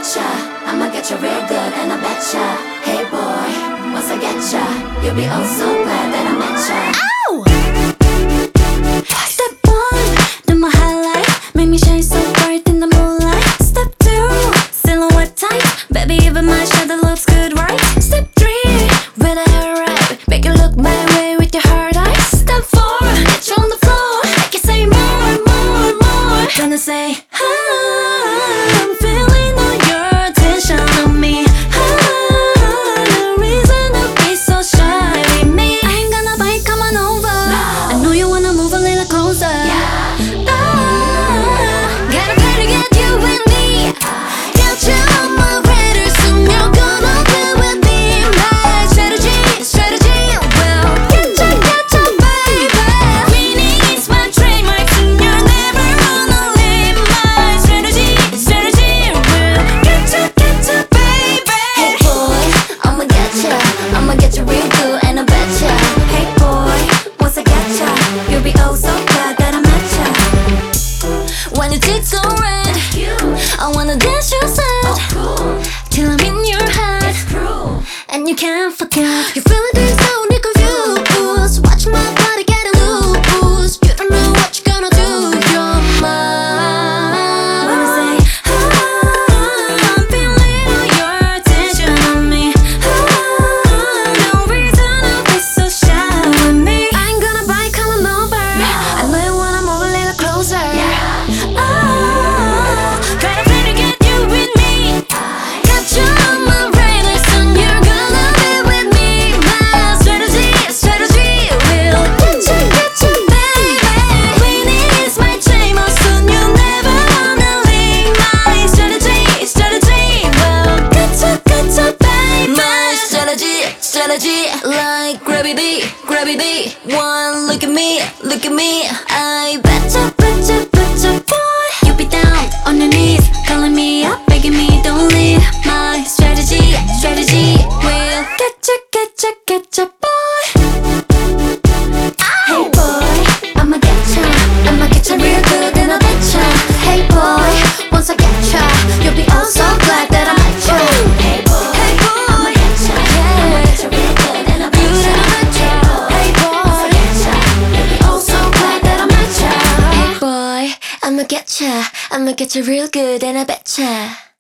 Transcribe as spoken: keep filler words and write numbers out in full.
getcha, I'ma get you real good and I betcha. Hey boy, once I get ya, you'll be oh so glad that I met ya. Ow! Step one, do my highlight, make me shine so bright in the moonlight. Step two, silhouette tight, baby even my shadow looks good, right? Step three, with a hair right, make you look my way with your hard eyes. Step four, get you on the floor, make you say more, more, more. Gonna say, I'm feeling all your attention on me. Ah, no reason to be so shy with me. I ain't gonna bite, come on over. No. I know you wanna move a little closer. Yeah. Ah, gotta pay to get you with me. Get you on my radar, soon you're gonna be with me. My strategy, strategy will get you, get you, baby. Winning is my trademark, soon you'll never wanna leave. My strategy, strategy will get you, get you, baby. Hey boy, I'ma get ya, I'ma get you real good and I bet ya. Hey boy, once I get ya, you'll be oh so glad that I met ya. When your cheeks go red, I wanna dance your side, till I'm in your head, and you can't forget. You're feeling this so confused. Watch my body get loose. You don't know what you're gonna do. You're mine. When I say, ah, I'm feeling all your attention on me. Ah, no reason to be so shy with me. I ain't gonna bite, come on over. I know you wanna move a little closer. Ah, gotta play to get you with me. Got you on my radar, soon you're gonna be with me. My strategy, strategy will get you, get you, baby. Winning is my dream, oh soon you'll never wanna leave. My strategy, strategy will get you, get you, baby. My strategy, strategy like gravity, gravity. One look at me, look at me. I betcha, betcha, betcha, boy. You be down on your knees, calling me up, begging me don't leave. My strategy, strategy will get you, get you, get you, boy. Hey boy, I'ma get ya, I'ma get ya real good and I bet ya. Hey boy, once I get ya, you'll be oh so glad that I met ya. Hey boy, hey boy, I'ma get ya, I'ma get ya real good and I bet ya. Hey boy, once I get ya, you'll be oh so glad that I met ya. Hey boy, I'ma get ya, I'ma get ya real good and I bet ya.